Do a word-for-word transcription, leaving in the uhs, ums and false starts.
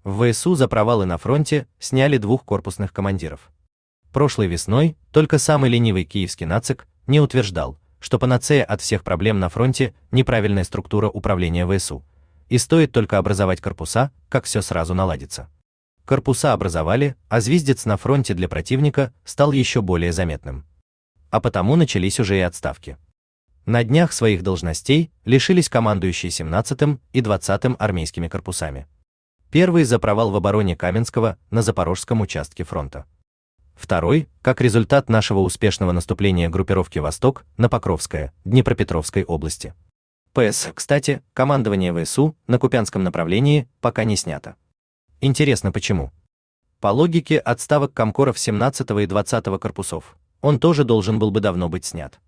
В ВСУ за провалы на фронте сняли двух корпусных командиров. Прошлой весной только самый ленивый киевский нацик не утверждал, что панацея от всех проблем на фронте неправильная структура управления ВСУ. И стоит только образовать корпуса, как все сразу наладится. Корпуса образовали, а звездец на фронте для противника стал еще более заметным. А потому начались уже и отставки. На днях своих должностей лишились командующие семнадцатым и двадцатым армейскими корпусами. Первый за провал в обороне Каменского на Запорожском участке фронта. Второй, как результат нашего успешного наступления группировки «Восток» на Покровское, Днепропетровской области. ПС, кстати, командование ВСУ на Купянском направлении пока не снято. Интересно почему? По логике отставок комкоров семнадцатого и двадцатого корпусов, он тоже должен был бы давно быть снят.